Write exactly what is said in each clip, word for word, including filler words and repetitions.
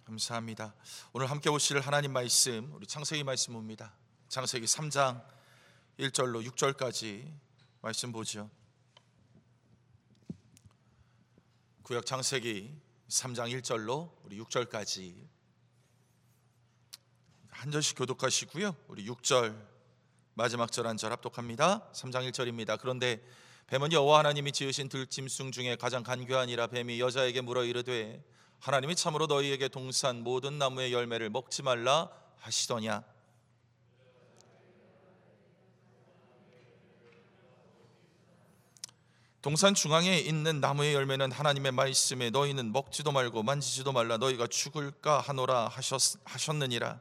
감사합니다. 오늘 함께 보실 하나님 말씀, 우리 창세기 말씀 봅니다. 창세기 삼 장 일 절로 육 절까지 말씀 보죠. 구약 창세기 삼 장 일 절로 우리 육 절까지 한 절씩 교독하시고요. 우리 육 절 마지막 절 한 절 합독합니다. 삼 장 일 절입니다. 그런데 뱀은 여호와 하나님이 지으신 들짐승 중에 가장 간교하니라. 뱀이 여자에게 물어 이르되 하나님이 참으로 너희에게 동산 모든 나무의 열매를 먹지 말라 하시더냐. 동산 중앙에 있는 나무의 열매는 하나님의 말씀에 너희는 먹지도 말고 만지지도 말라 너희가 죽을까 하노라 하셨, 하셨느니라.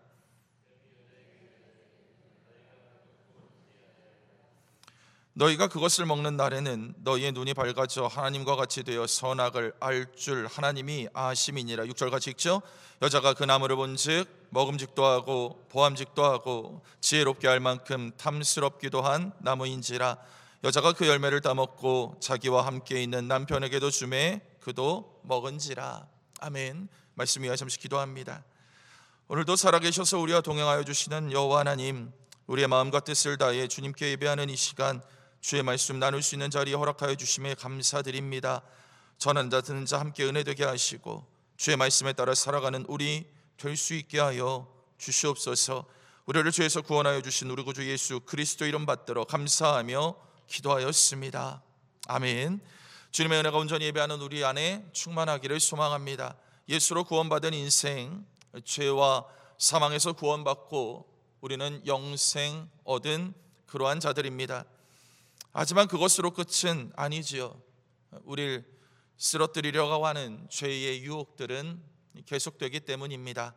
너희가 그것을 먹는 날에는 너희의 눈이 밝아져 하나님과 같이 되어 선악을 알 줄 하나님이 아심이니라. 육 절 같이 읽죠. 여자가 그 나무를 본즉 먹음직도 하고 보암직도 하고 지혜롭게 할 만큼 탐스럽기도 한 나무인지라. 여자가 그 열매를 따먹고 자기와 함께 있는 남편에게도 주매 그도 먹은지라. 아멘. 말씀 위하여 잠시 기도합니다. 오늘도 살아계셔서 우리와 동행하여 주시는 여호와 하나님, 우리의 마음과 뜻을 다해 주님께 예배하는 이 시간 주의 말씀 나눌 수 있는 자리 허락하여 주심에 감사드립니다. 전하는 자 듣는 자 함께 은혜되게 하시고 주의 말씀에 따라 살아가는 우리 될 수 있게 하여 주시옵소서. 우리를 죄에서 구원하여 주신 우리 구주 예수 그리스도 이름 받들어 감사하며 기도하였습니다. 아멘. 주님의 은혜가 온전히 예배하는 우리 안에 충만하기를 소망합니다. 예수로 구원받은 인생, 죄와 사망에서 구원받고 우리는 영생 얻은 그러한 자들입니다. 하지만 그것으로 끝은 아니지요. 우리를 쓰러뜨리려고 하는 죄의 유혹들은 계속되기 때문입니다.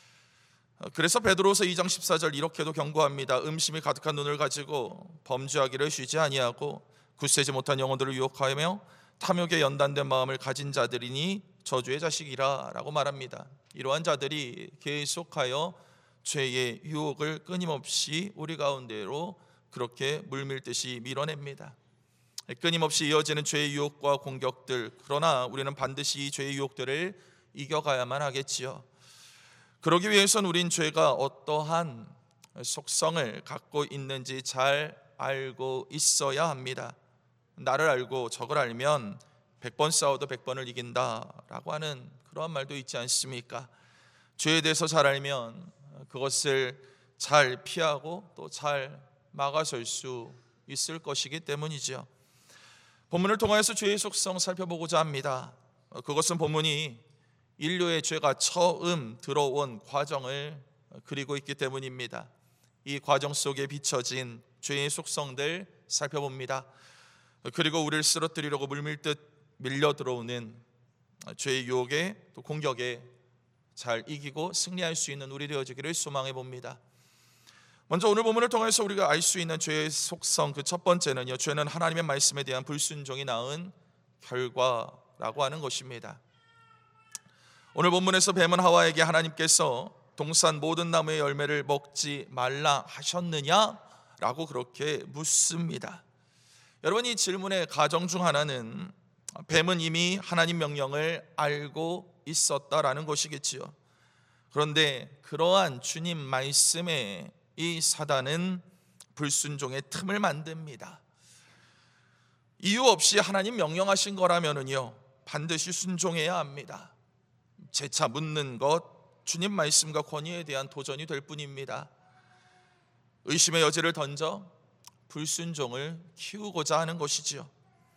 그래서 베드로서 이 장 십사 절 이렇게도 경고합니다. 음심이 가득한 눈을 가지고 범죄하기를 쉬지 아니하고 굳세지 못한 영혼들을 유혹하며 탐욕에 연단된 마음을 가진 자들이니 저주의 자식이라 라고 말합니다. 이러한 자들이 계속하여 죄의 유혹을 끊임없이 우리 가운데로 그렇게 물밀듯이 밀어냅니다. 끊임없이 이어지는 죄의 유혹과 공격들, 그러나 우리는 반드시 이 죄의 유혹들을 이겨가야만 하겠지요. 그러기 위해서는 우린 죄가 어떠한 속성을 갖고 있는지 잘 알고 있어야 합니다. 나를 알고 적을 알면 백 번 싸워도 백 번을 이긴다라고 하는 그러한 말도 있지 않습니까? 죄에 대해서 잘 알면 그것을 잘 피하고 또 잘 막아설 수 있을 것이기 때문이죠. 본문을 통하여서 죄의 속성 살펴보고자 합니다. 그것은 본문이 인류의 죄가 처음 들어온 과정을 그리고 있기 때문입니다. 이 과정 속에 비춰진 죄의 속성들 살펴봅니다. 그리고 우리를 쓰러뜨리려고 물밀듯 밀려 들어오는 죄의 유혹에 또 공격에 잘 이기고 승리할 수 있는 우리 되어지기를 소망해 봅니다. 먼저 오늘 본문을 통해서 우리가 알 수 있는 죄의 속성, 그 첫 번째는요, 죄는 하나님의 말씀에 대한 불순종이 낳은 결과라고 하는 것입니다. 오늘 본문에서 뱀은 하와에게 하나님께서 동산 모든 나무의 열매를 먹지 말라 하셨느냐라고 그렇게 묻습니다. 여러분, 이 질문의 가정 중 하나는 뱀은 이미 하나님 명령을 알고 있었다라는 것이겠지요. 그런데 그러한 주님 말씀에 이 사단은 불순종의 틈을 만듭니다. 이유 없이 하나님 명령하신 거라면은요 반드시 순종해야 합니다. 재차 묻는 것 주님 말씀과 권위에 대한 도전이 될 뿐입니다. 의심의 여지를 던져 불순종을 키우고자 하는 것이지요.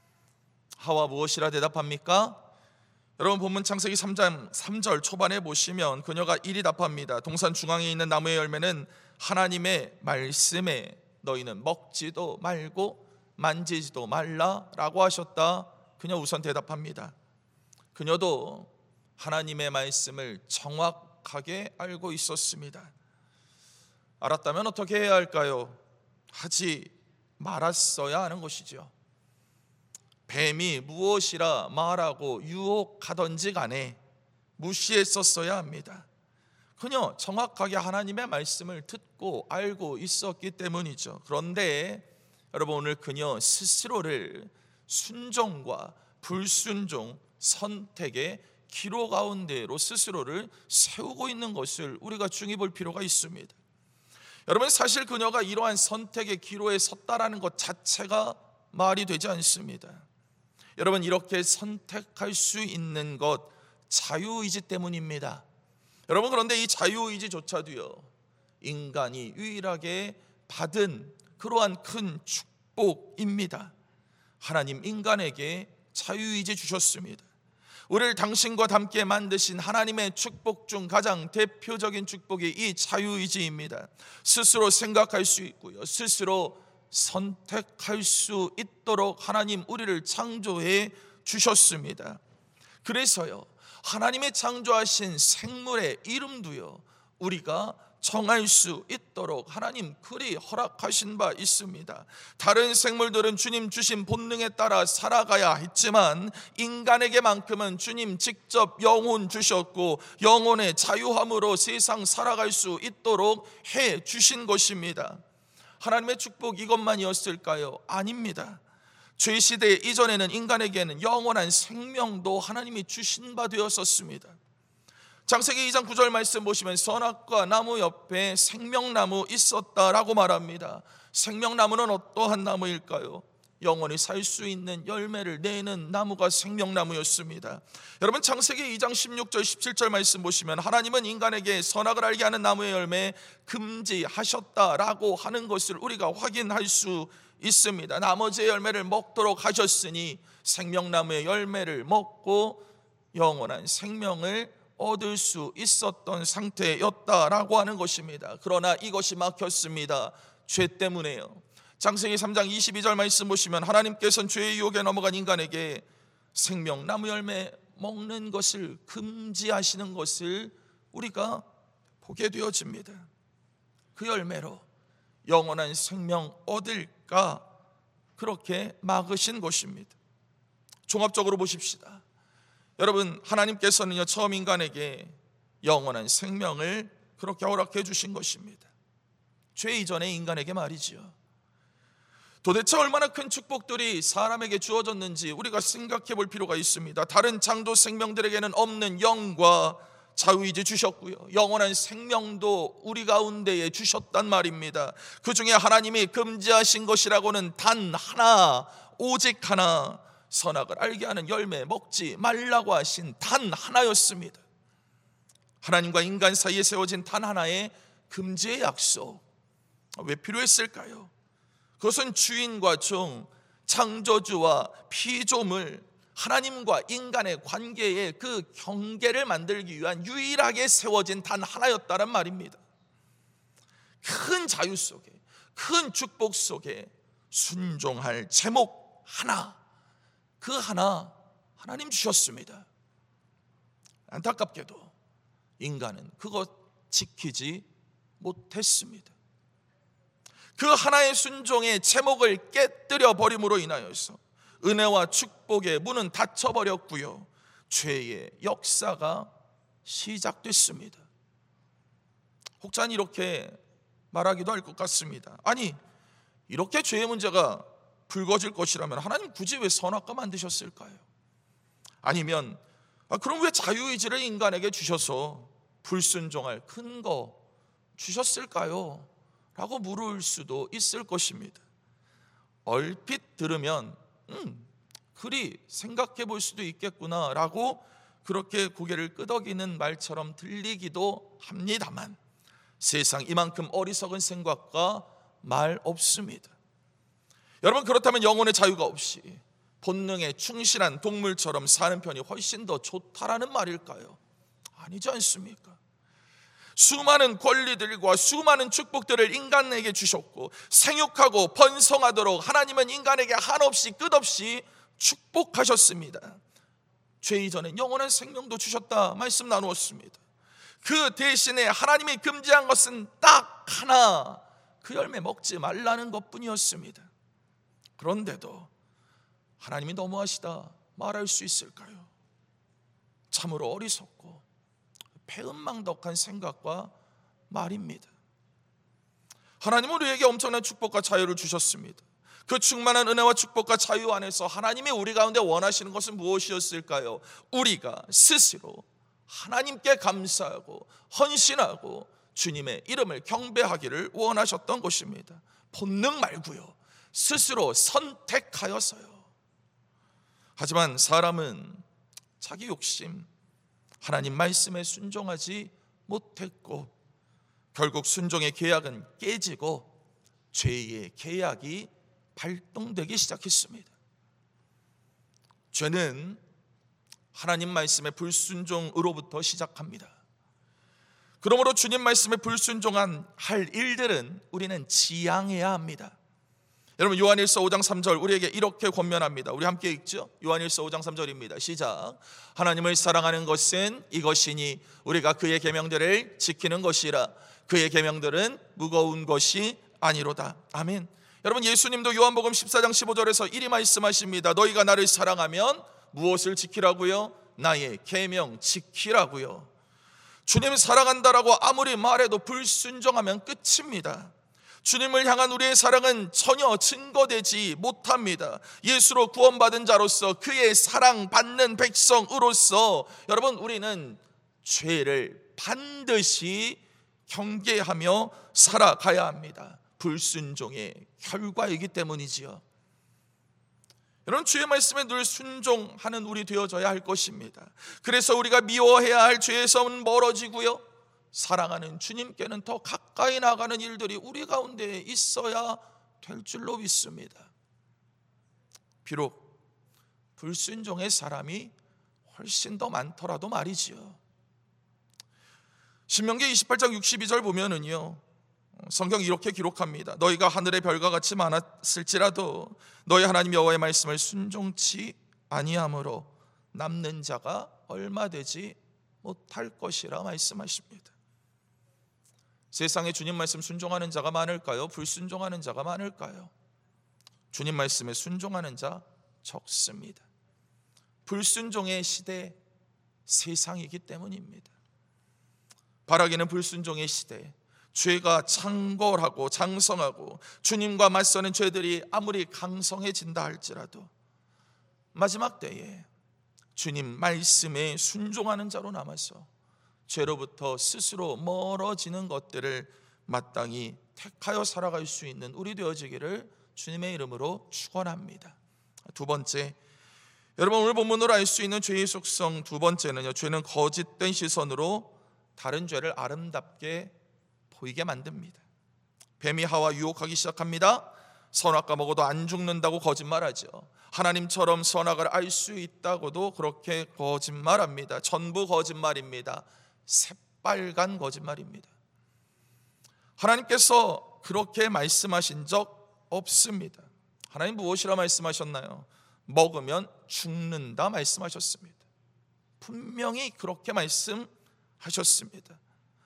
하와 무엇이라 대답합니까? 여러분, 본문 창세기 삼 장 삼 절 초반에 보시면 그녀가 이리 답합니다. 동산 중앙에 있는 나무의 열매는 하나님의 말씀에 너희는 먹지도 말고 만지지도 말라라고 하셨다. 그녀 우선 대답합니다. 그녀도 하나님의 말씀을 정확하게 알고 있었습니다. 알았다면 어떻게 해야 할까요? 하지 말았어야 하는 것이죠. 뱀이 무엇이라 말하고 유혹하던지 간에 무시했었어야 합니다. 그녀 정확하게 하나님의 말씀을 듣고 알고 있었기 때문이죠. 그런데 여러분, 오늘 그녀 스스로를 순종과 불순종 선택의 기로 가운데로 스스로를 세우고 있는 것을 우리가 중히 볼 필요가 있습니다. 여러분, 사실 그녀가 이러한 선택의 기로에 섰다라는 것 자체가 말이 되지 않습니다. 여러분, 이렇게 선택할 수 있는 것 자유의지 때문입니다. 여러분, 그런데 이 자유의지조차도요, 인간이 유일하게 받은 그러한 큰 축복입니다. 하나님 인간에게 자유의지 주셨습니다. 우리를 당신과 함께 만드신 하나님의 축복 중 가장 대표적인 축복이 이 자유의지입니다. 스스로 생각할 수 있고요, 스스로 선택할 수 있도록 하나님 우리를 창조해 주셨습니다. 그래서요, 하나님의 창조하신 생물의 이름도요, 우리가 정할 수 있도록 하나님 그리 허락하신 바 있습니다. 다른 생물들은 주님 주신 본능에 따라 살아가야 했지만 인간에게만큼은 주님 직접 영혼 주셨고 영혼의 자유함으로 세상 살아갈 수 있도록 해 주신 것입니다. 하나님의 축복 이것만이었을까요? 아닙니다. 죄시대 이전에는 인간에게는 영원한 생명도 하나님이 주신 바 되었었습니다. 창세기 이 장 구 절 말씀 보시면 선악과 나무 옆에 생명나무 있었다라고 말합니다. 생명나무는 어떠한 나무일까요? 영원히 살 수 있는 열매를 내는 나무가 생명나무였습니다. 여러분, 창세기 이 장 십육 절 십칠 절 말씀 보시면 하나님은 인간에게 선악을 알게 하는 나무의 열매 금지하셨다라고 하는 것을 우리가 확인할 수 있습니다. 나머지의 열매를 먹도록 하셨으니 생명나무의 열매를 먹고 영원한 생명을 얻을 수 있었던 상태였다라고 하는 것입니다. 그러나 이것이 막혔습니다. 죄 때문에요. 창세기 삼 장 이십이 절 말씀 보시면 하나님께서는 죄의 유혹에 넘어간 인간에게 생명나무 열매 먹는 것을 금지하시는 것을 우리가 보게 되어집니다. 그 열매로 영원한 생명 얻을까 그렇게 막으신 것입니다. 종합적으로 보십시다. 여러분, 하나님께서는요, 처음 인간에게 영원한 생명을 그렇게 허락해 주신 것입니다. 죄 이전의 인간에게 말이지요. 도대체 얼마나 큰 축복들이 사람에게 주어졌는지 우리가 생각해 볼 필요가 있습니다. 다른 창조 생명들에게는 없는 영과 자유의지 주셨고요, 영원한 생명도 우리 가운데에 주셨단 말입니다. 그 중에 하나님이 금지하신 것이라고는 단 하나, 오직 하나, 선악을 알게 하는 열매 먹지 말라고 하신 단 하나였습니다. 하나님과 인간 사이에 세워진 단 하나의 금지의 약속, 왜 필요했을까요? 그것은 주인과 종, 창조주와 피조물, 하나님과 인간의 관계의 그 경계를 만들기 위한 유일하게 세워진 단 하나였다는 말입니다. 큰 자유 속에, 큰 축복 속에 순종할 제목 하나, 그 하나 하나님 주셨습니다. 안타깝게도 인간은 그것 지키지 못했습니다. 그 하나의 순종의 제목을 깨뜨려 버림으로 인하여서 은혜와 축복의 문은 닫혀버렸고요, 죄의 역사가 시작됐습니다. 혹자는 이렇게 말하기도 할 것 같습니다. 아니, 이렇게 죄의 문제가 불거질 것이라면 하나님 굳이 왜 선악과 만드셨을까요? 아니면 아, 그럼 왜 자유의지를 인간에게 주셔서 불순종할 큰 거 주셨을까요? 라고 물을 수도 있을 것입니다. 얼핏 들으면 음, 그리 생각해 볼 수도 있겠구나 라고 그렇게 고개를 끄덕이는 말처럼 들리기도 합니다만 세상 이만큼 어리석은 생각과 말 없습니다. 여러분, 그렇다면 영혼의 자유가 없이 본능에 충실한 동물처럼 사는 편이 훨씬 더 좋다라는 말일까요? 아니지 않습니까? 수많은 권리들과 수많은 축복들을 인간에게 주셨고 생육하고 번성하도록 하나님은 인간에게 한없이 끝없이 축복하셨습니다. 죄 이전에 영원한 생명도 주셨다 말씀 나누었습니다. 그 대신에 하나님이 금지한 것은 딱 하나, 그 열매 먹지 말라는 것뿐이었습니다. 그런데도 하나님이 너무하시다 말할 수 있을까요? 참으로 어리석고 배은망덕한 생각과 말입니다. 하나님은 우리에게 엄청난 축복과 자유를 주셨습니다. 그 충만한 은혜와 축복과 자유 안에서 하나님이 우리 가운데 원하시는 것은 무엇이었을까요? 우리가 스스로 하나님께 감사하고 헌신하고 주님의 이름을 경배하기를 원하셨던 것입니다. 본능 말고요, 스스로 선택하여서요. 하지만 사람은 자기 욕심, 하나님 말씀에 순종하지 못했고 결국 순종의 계약은 깨지고 죄의 계약이 발동되기 시작했습니다. 죄는 하나님 말씀의 불순종으로부터 시작합니다. 그러므로 주님 말씀에 불순종한 할 일들은 우리는 지양해야 합니다. 여러분, 요한일서 오 장 삼 절 우리에게 이렇게 권면합니다. 우리 함께 읽죠. 요한일서 오 장 삼 절입니다. 시작. 하나님을 사랑하는 것은 이것이니 우리가 그의 계명들을 지키는 것이라. 그의 계명들은 무거운 것이 아니로다. 아멘. 여러분, 예수님도 요한복음 십사 장 십오 절에서 이리 말씀하십니다. 너희가 나를 사랑하면 무엇을 지키라고요? 나의 계명 지키라고요. 주님 사랑한다라고 아무리 말해도 불순종하면 끝입니다. 주님을 향한 우리의 사랑은 전혀 증거되지 못합니다. 예수로 구원받은 자로서 그의 사랑받는 백성으로서 여러분, 우리는 죄를 반드시 경계하며 살아가야 합니다. 불순종의 결과이기 때문이지요. 여러분, 주의 말씀에 늘 순종하는 우리 되어져야 할 것입니다. 그래서 우리가 미워해야 할 죄에서는 멀어지고요, 사랑하는 주님께는 더 가까이 나가는 일들이 우리 가운데 있어야 될 줄로 믿습니다. 비록 불순종의 사람이 훨씬 더 많더라도 말이지요. 신명기 이십팔 장 육십이 절 보면은요, 성경이 이렇게 기록합니다. 너희가 하늘의 별과 같이 많았을지라도 너희 하나님 여호와의 말씀을 순종치 아니함으로 남는 자가 얼마 되지 못할 것이라 말씀하십니다. 세상에 주님 말씀 순종하는 자가 많을까요? 불순종하는 자가 많을까요? 주님 말씀에 순종하는 자 적습니다. 불순종의 시대, 세상이기 때문입니다. 바라기는 불순종의 시대, 죄가 창궐하고 장성하고 주님과 맞서는 죄들이 아무리 강성해진다 할지라도 마지막 때에 주님 말씀에 순종하는 자로 남아서 죄로부터 스스로 멀어지는 것들을 마땅히 택하여 살아갈 수 있는 우리 되어지기를 주님의 이름으로 축원합니다. 두 번째, 여러분 오늘 본문으로 알 수 있는 죄의 속성 두 번째는요, 죄는 거짓된 시선으로 다른 죄를 아름답게 보이게 만듭니다. 뱀이 하와 유혹하기 시작합니다. 선악과 먹어도 안 죽는다고 거짓말하죠. 하나님처럼 선악을 알 수 있다고도 그렇게 거짓말합니다. 전부 거짓말입니다. 새빨간 거짓말입니다. 하나님께서 그렇게 말씀하신 적 없습니다. 하나님 무엇이라 말씀하셨나요? 먹으면 죽는다 말씀하셨습니다. 분명히 그렇게 말씀하셨습니다.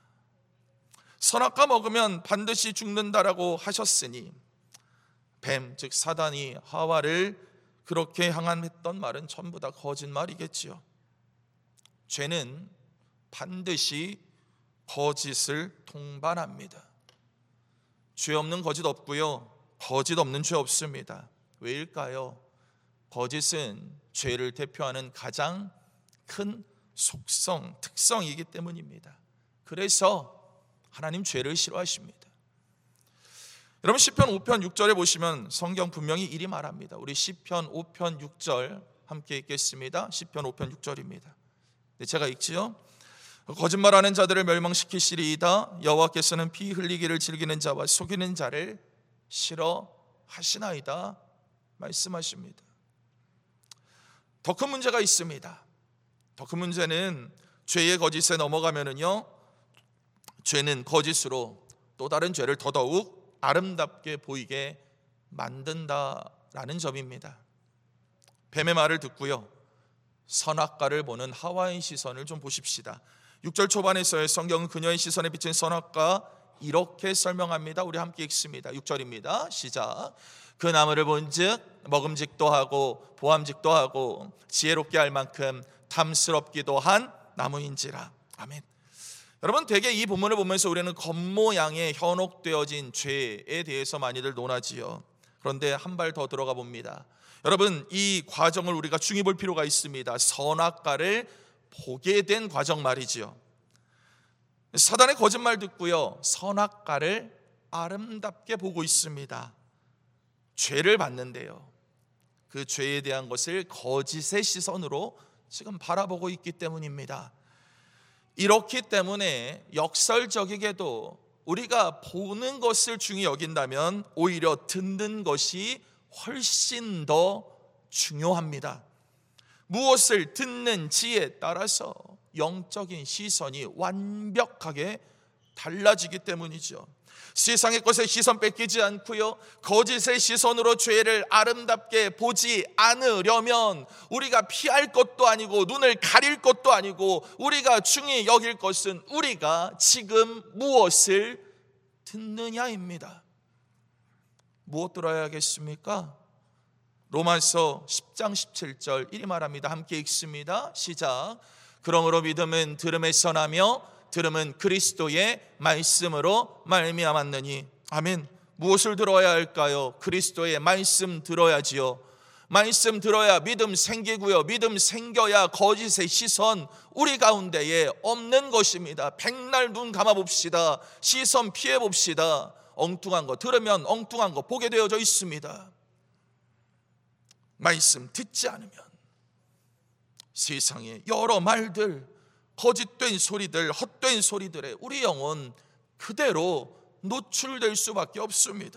선악과 먹으면 반드시 죽는다라고 하셨으니 뱀, 즉 사단이 하와를 그렇게 향한했던 말은 전부 다 거짓말이겠지요. 죄는 반드시 거짓을 동반합니다. 죄 없는 거짓 없고요, 거짓 없는 죄 없습니다. 왜일까요? 거짓은 죄를 대표하는 가장 큰 속성, 특성이기 때문입니다. 그래서 하나님 죄를 싫어하십니다. 여러분 시편 오 편 육 절에 보시면 성경 분명히 이리 말합니다. 우리 시편 오 편 육 절 함께 읽겠습니다. 시편 오 편 육 절입니다. 네, 제가 읽지요. 거짓말하는 자들을 멸망시키시리이다. 여호와께서는 피 흘리기를 즐기는 자와 속이는 자를 싫어하시나이다 말씀하십니다. 더 큰 문제가 있습니다. 더 큰 문제는 죄의 거짓에 넘어가면은요, 죄는 거짓으로 또 다른 죄를 더더욱 아름답게 보이게 만든다라는 점입니다. 뱀의 말을 듣고요, 선악과를 보는 하와의 시선을 좀 보십시다. 육 절 초반에서의 성경은 그녀의 시선에 비친 선악과 이렇게 설명합니다. 우리 함께 읽습니다. 육 절입니다. 시작. 그 나무를 본즉 먹음직도 하고 보암직도 하고 지혜롭게 할 만큼 탐스럽기도 한 나무인지라. 아멘. 여러분, 대개 이 본문을 보면서 우리는 겉모양에 현혹되어진 죄에 대해서 많이들 논하지요. 그런데 한 발 더 들어가 봅니다. 여러분, 이 과정을 우리가 중히 볼 필요가 있습니다. 선악과를 보게 된 과정 말이지요. 사단의 거짓말 듣고요, 선악과를 아름답게 보고 있습니다. 죄를 봤는데요, 그 죄에 대한 것을 거짓의 시선으로 지금 바라보고 있기 때문입니다. 이렇기 때문에 역설적이게도 우리가 보는 것을 중히 여긴다면 오히려 듣는 것이 훨씬 더 중요합니다. 무엇을 듣는지에 따라서 영적인 시선이 완벽하게 달라지기 때문이죠. 세상의 것에 시선 뺏기지 않고요, 거짓의 시선으로 죄를 아름답게 보지 않으려면 우리가 피할 것도 아니고 눈을 가릴 것도 아니고 우리가 중히 여길 것은 우리가 지금 무엇을 듣느냐입니다. 무엇 들어야겠습니까? 로마서 십 장 십칠 절 이리 말합니다. 함께 읽습니다. 시작. 그러므로 믿음은 들음에서 나며 들음은 그리스도의 말씀으로 말미암았느니. 아멘. 무엇을 들어야 할까요? 그리스도의 말씀 들어야지요. 말씀 들어야 믿음 생기고요, 믿음 생겨야 거짓의 시선 우리 가운데에 없는 것입니다. 백날 눈 감아봅시다. 시선 피해봅시다. 엉뚱한 거 들으면 엉뚱한 거 보게 되어져 있습니다. 말씀 듣지 않으면 세상의 여러 말들, 거짓된 소리들, 헛된 소리들에 우리 영혼 그대로 노출될 수밖에 없습니다.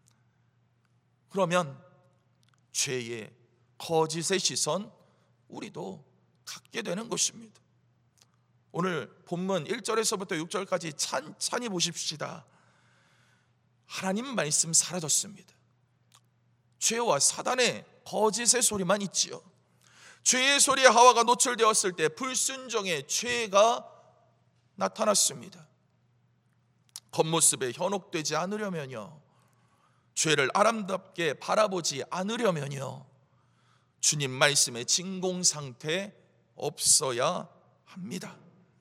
그러면 죄의 거짓의 시선 우리도 갖게 되는 것입니다. 오늘 본문 일 절에서부터 육 절까지 찬찬히 보십시다. 하나님 말씀 사라졌습니다. 죄와 사단의 거짓의 소리만 있지요. 죄의 소리에 하와가 노출되었을 때 불순종의 죄가 나타났습니다. 겉모습에 현혹되지 않으려면요, 죄를 아름답게 바라보지 않으려면요, 주님 말씀의 진공 상태 없어야 합니다.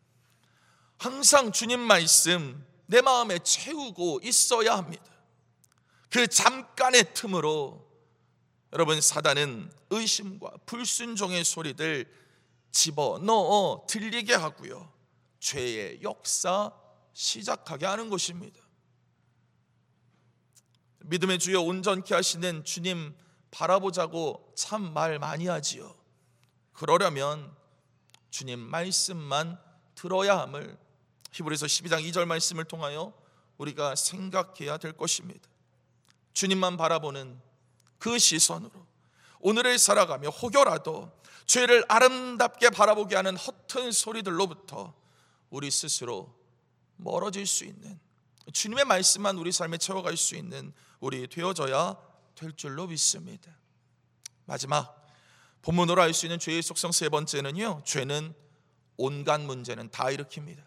항상 주님 말씀 내 마음에 채우고 있어야 합니다. 그 잠깐의 틈으로 여러분, 사단은 의심과 불순종의 소리들 집어넣어 들리게 하고요, 죄의 역사 시작하게 하는 것입니다. 믿음의 주여 온전케 하시는 주님 바라보자고 참 말 많이 하지요. 그러려면 주님 말씀만 들어야 함을 히브리서 십이 장 이 절 말씀을 통하여 우리가 생각해야 될 것입니다. 주님만 바라보는 그 시선으로 오늘을 살아가며 혹여라도 죄를 아름답게 바라보게 하는 허튼 소리들로부터 우리 스스로 멀어질 수 있는, 주님의 말씀만 우리 삶에 채워갈 수 있는 우리 되어져야 될 줄로 믿습니다. 마지막 본문으로 알 수 있는 죄의 속성 세 번째는요, 죄는 온갖 문제는 다 일으킵니다.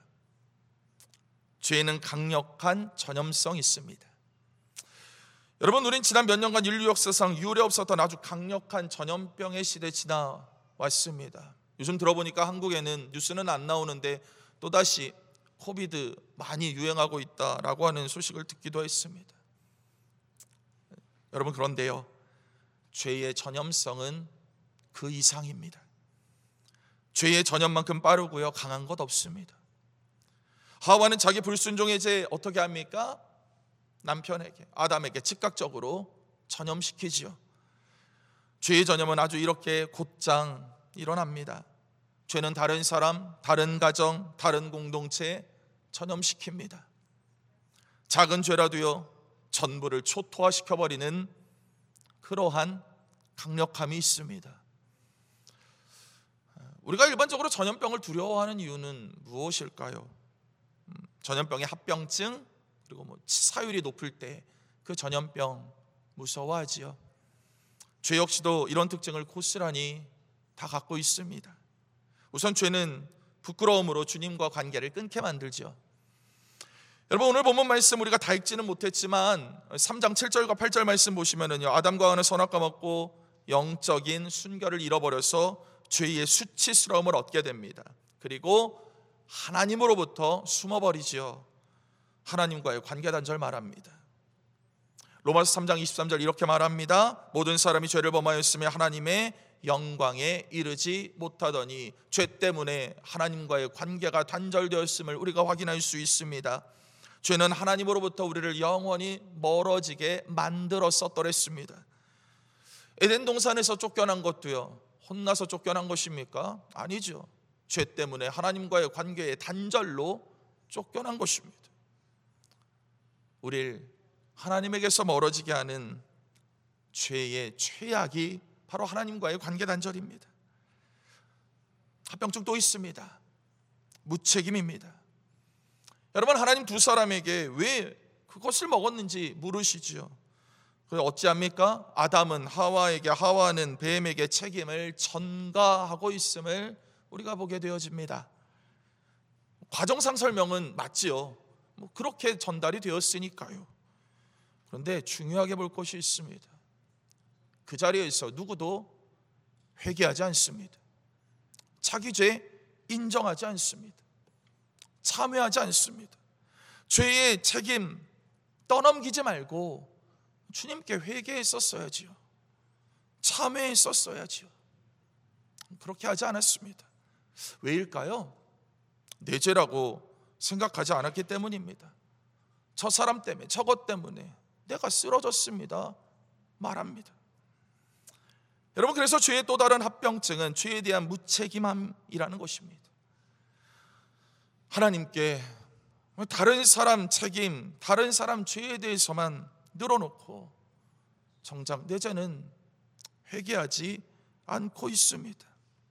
죄는 강력한 전염성이 있습니다. 여러분, 우린 지난 몇 년간 인류 역사상 이후에 없었던 아주 강력한 전염병의 시대 지나왔습니다. 요즘 들어보니까 한국에는 뉴스는 안 나오는데 또다시 코비드 많이 유행하고 있다라고 하는 소식을 듣기도 했습니다. 여러분, 그런데요, 죄의 전염성은 그 이상입니다. 죄의 전염만큼 빠르고요, 강한 것 없습니다. 하와는 자기 불순종의 죄 어떻게 합니까? 남편에게, 아담에게 즉각적으로 전염시키지요. 죄의 전염은 아주 이렇게 곧장 일어납니다. 죄는 다른 사람, 다른 가정, 다른 공동체에 전염시킵니다. 작은 죄라도요, 전부를 초토화시켜버리는 그러한 강력함이 있습니다. 우리가 일반적으로 전염병을 두려워하는 이유는 무엇일까요? 전염병의 합병증, 그리고 뭐 사율이 높을 때 그 전염병 무서워하지요. 죄 역시도 이런 특징을 고스란히 다 갖고 있습니다. 우선 죄는 부끄러움으로 주님과 관계를 끊게 만들죠. 여러분, 오늘 본문 말씀 우리가 다 읽지는 못했지만 삼 장 칠 절과 팔 절 말씀 보시면은요, 아담과 하와는 선악과 먹고 영적인 순결을 잃어버려서 죄의 수치스러움을 얻게 됩니다. 그리고 하나님으로부터 숨어버리지요. 하나님과의 관계 단절 말합니다. 로마서 삼 장 이십삼 절 이렇게 말합니다. 모든 사람이 죄를 범하였으며 하나님의 영광에 이르지 못하더니, 죄 때문에 하나님과의 관계가 단절되었음을 우리가 확인할 수 있습니다. 죄는 하나님으로부터 우리를 영원히 멀어지게 만들었었더랬습니다. 에덴 동산에서 쫓겨난 것도요, 혼나서 쫓겨난 것입니까? 아니죠. 죄 때문에 하나님과의 관계의 단절로 쫓겨난 것입니다. 우리를 하나님에게서 멀어지게 하는 죄의 최악이 바로 하나님과의 관계 단절입니다. 합병증 또 있습니다. 무책임입니다. 여러분, 하나님 두 사람에게 왜 그것을 먹었는지 물으시지요. 어찌합니까? 아담은 하와에게, 하와는 뱀에게 책임을 전가하고 있음을 우리가 보게 되어집니다. 과정상 설명은 맞지요. 뭐 그렇게 전달이 되었으니까요. 그런데 중요하게 볼 것이 있습니다. 그 자리에서 누구도 회개하지 않습니다. 자기 죄 인정하지 않습니다. 참회하지 않습니다. 죄의 책임 떠넘기지 말고 주님께 회개했었어야지요. 참회했었어야지요. 그렇게 하지 않았습니다. 왜일까요? 내 죄라고 생각하지 않았기 때문입니다. 저 사람 때문에, 저것 때문에 내가 쓰러졌습니다 말합니다. 여러분, 그래서 죄의 또 다른 합병증은 죄에 대한 무책임함이라는 것입니다. 하나님께 다른 사람 책임, 다른 사람 죄에 대해서만 늘어놓고 정작 내 죄는 회개하지 않고 있습니다.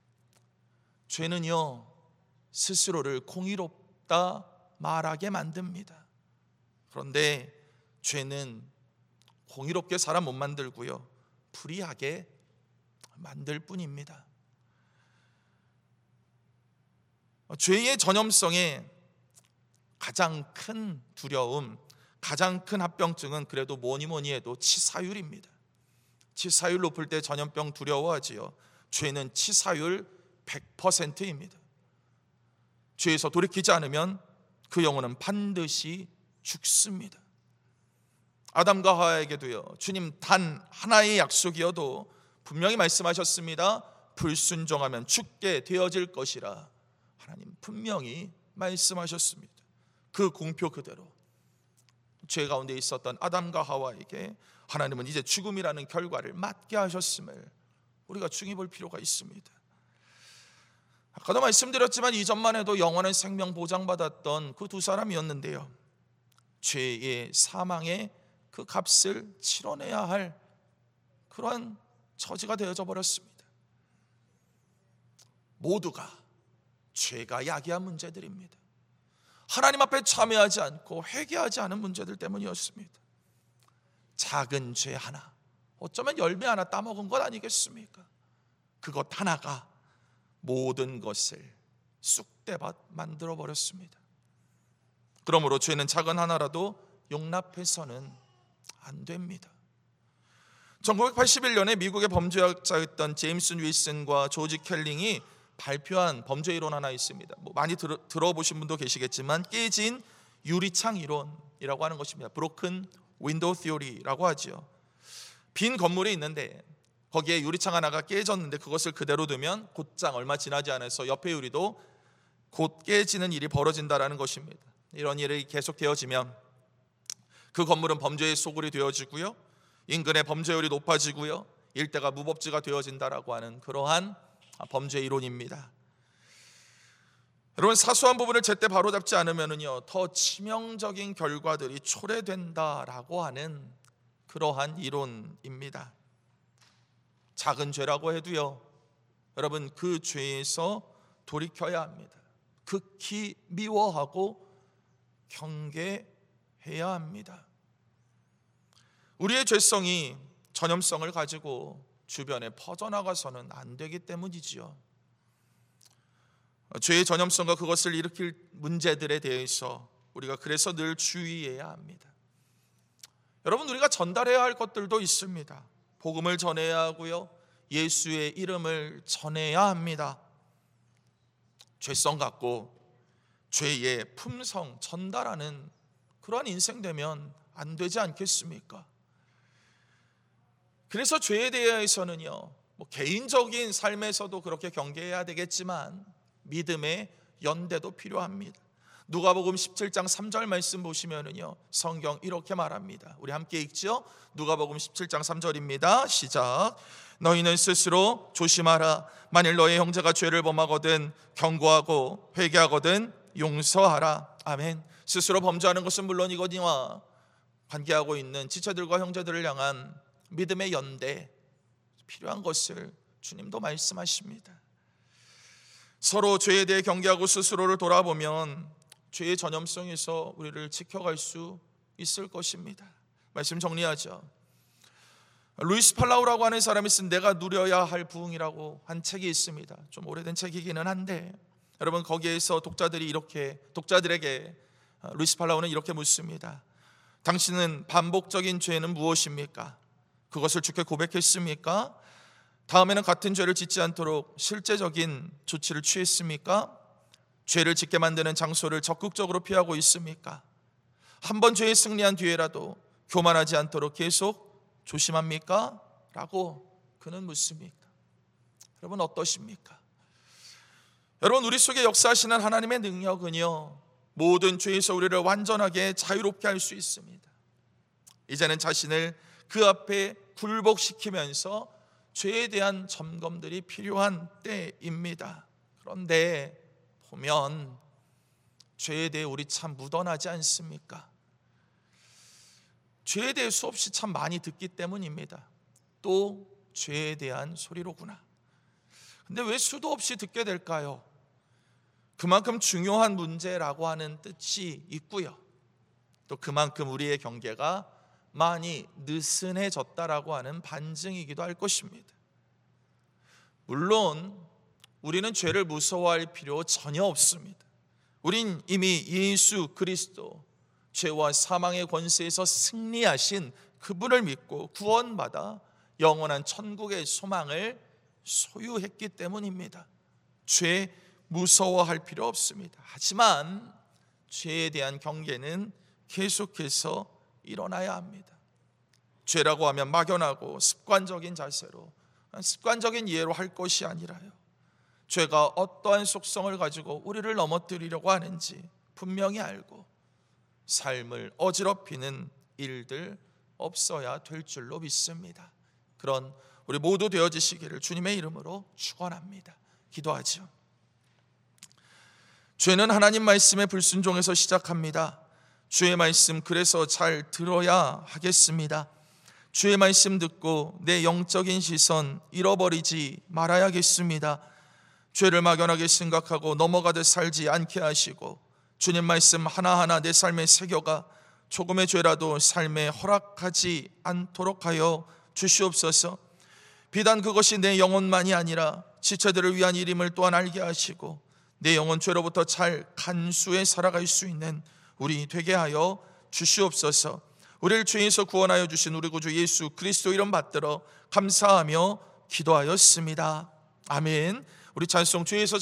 죄는요, 스스로를 공의롭다 말하게 만듭니다. 그런데 죄는 공의롭게 사람 못 만들고요, 불의하게 만들 뿐입니다. 죄의 전염성의 가장 큰 두려움, 가장 큰 합병증은 그래도 뭐니 뭐니 해도 치사율입니다. 치사율 높을 때 전염병 두려워하지요. 죄는 치사율 백 퍼센트입니다. 죄에서 돌이키지 않으면 그 영혼은 반드시 죽습니다. 아담과 하와에게도요, 주님 단 하나의 약속이어도 분명히 말씀하셨습니다. 불순종하면 죽게 되어질 것이라 하나님 분명히 말씀하셨습니다. 그 공표 그대로 죄 가운데 있었던 아담과 하와에게 하나님은 이제 죽음이라는 결과를 맞게 하셨음을 우리가 중히 볼 필요가 있습니다. 아까도 말씀드렸지만 이전만 해도 영원한 생명 보장받았던 그 두 사람이었는데요, 죄의 사망의 그 값을 치러내야 할 그러한 처지가 되어져 버렸습니다. 모두가 죄가 야기한 문제들입니다. 하나님 앞에 참여하지 않고 회개하지 않은 문제들 때문이었습니다. 작은 죄 하나, 어쩌면 열매 하나 따먹은 것 아니겠습니까? 그것 하나가 모든 것을 쑥대밭 만들어 버렸습니다. 그러므로 죄는 작은 하나라도 용납해서는 안 됩니다. 천구백팔십일 년에 미국의 범죄학자였던 제임스 윌슨과 조지 켈링이 발표한 범죄 이론 하나 있습니다. 뭐 많이 들어, 들어보신 분도 계시겠지만 깨진 유리창 이론이라고 하는 것입니다. 브로큰 윈도우 티오리라고 하죠. 빈 건물이 있는데 거기에 유리창 하나가 깨졌는데 그것을 그대로 두면 곧장 얼마 지나지 않아서 옆에 유리도 곧 깨지는 일이 벌어진다라는 것입니다. 이런 일이 계속 되어지면 그 건물은 범죄의 소굴이 되어지고요, 인근의 범죄율이 높아지고요, 일대가 무법지가 되어진다라고 하는 그러한 범죄 이론입니다. 여러분, 사소한 부분을 제때 바로잡지 않으면요 더 치명적인 결과들이 초래된다라고 하는 그러한 이론입니다. 작은 죄라고 해도요, 여러분 그 죄에서 돌이켜야 합니다. 극히 미워하고 경계해야 합니다. 우리의 죄성이 전염성을 가지고 주변에 퍼져나가서는 안 되기 때문이지요. 죄의 전염성과 그것을 일으킬 문제들에 대해서 우리가 그래서 늘 주의해야 합니다. 여러분, 우리가 전달해야 할 것들도 있습니다. 복음을 전해야 하고요, 예수의 이름을 전해야 합니다. 죄성 갖고 죄의 품성 전달하는 그러한 인생 되면 안 되지 않겠습니까? 그래서 죄에 대해서는요, 뭐 개인적인 삶에서도 그렇게 경계해야 되겠지만 믿음의 연대도 필요합니다. 누가복음 십칠 장 삼 절 말씀 보시면은요, 성경 이렇게 말합니다. 우리 함께 읽죠? 누가복음 십칠 장 삼 절입니다. 시작. 너희는 스스로 조심하라. 만일 너희 형제가 죄를 범하거든 경고하고 회개하거든 용서하라. 아멘. 스스로 범죄하는 것은 물론이거니와 관계하고 있는 지체들과 형제들을 향한 믿음의 연대 필요한 것을 주님도 말씀하십니다. 서로 죄에 대해 경계하고 스스로를 돌아보면 죄의 전염성에서 우리를 지켜갈 수 있을 것입니다. 말씀 정리하죠. 루이스 팔라우라고 하는 사람이 쓴 내가 누려야 할 부흥이라고 한 책이 있습니다. 좀 오래된 책이기는 한데, 여러분 거기에서 독자들이 이렇게 독자들에게 루이스 팔라우는 이렇게 묻습니다. 당신은 반복적인 죄는 무엇입니까? 그것을 주께 고백했습니까? 다음에는 같은 죄를 짓지 않도록 실제적인 조치를 취했습니까? 죄를 짓게 만드는 장소를 적극적으로 피하고 있습니까? 한 번 죄에 승리한 뒤에라도 교만하지 않도록 계속 조심합니까? 라고 그는 묻습니다. 여러분 어떠십니까? 여러분 우리 속에 역사하시는 하나님의 능력은요, 모든 죄에서 우리를 완전하게 자유롭게 할 수 있습니다. 이제는 자신을 그 앞에 굴복시키면서 죄에 대한 점검들이 필요한 때입니다. 그런데 보면 죄에 대해 우리 참 묻어나지 않습니까? 죄에 대해 수없이 참 많이 듣기 때문입니다. 또 죄에 대한 소리로구나. 근데 왜 수도 없이 듣게 될까요? 그만큼 중요한 문제라고 하는 뜻이 있고요, 또 그만큼 우리의 경계가 많이 느슨해졌다라고 하는 반증이기도 할 것입니다. 물론 우리는 죄를 무서워할 필요 전혀 없습니다. 우린 이미 예수 그리스도, 죄와 사망의 권세에서 승리하신 그분을 믿고 구원받아 영원한 천국의 소망을 소유했기 때문입니다. 죄 무서워할 필요 없습니다. 하지만 죄에 대한 경계는 계속해서 일어나야 합니다. 죄라고 하면 막연하고 습관적인 자세로, 습관적인 이해로 할 것이 아니라요, 죄가 어떠한 속성을 가지고 우리를 넘어뜨리려고 하는지 분명히 알고 삶을 어지럽히는 일들 없어야 될 줄로 믿습니다. 그런 우리 모두 되어지시기를 주님의 이름으로 축원합니다. 기도하죠. 죄는 하나님 말씀의 불순종에서 시작합니다. 주의 말씀 그래서 잘 들어야 하겠습니다. 주의 말씀 듣고 내 영적인 시선 잃어버리지 말아야겠습니다. 죄를 막연하게 생각하고 넘어가듯 살지 않게 하시고 주님 말씀 하나하나 내 삶에 새겨가 조금의 죄라도 삶에 허락하지 않도록 하여 주시옵소서. 비단 그것이 내 영혼만이 아니라 지체들을 위한 일임을 또한 알게 하시고 내 영혼 죄로부터 잘 간수해 살아갈 수 있는 우리 되게 하여 주시옵소서. 우리를 죄에서 구원하여 주신 우리 구주 예수 그리스도 이름 받들어 감사하며 기도하였습니다. 아멘. 우리 찬송 주에서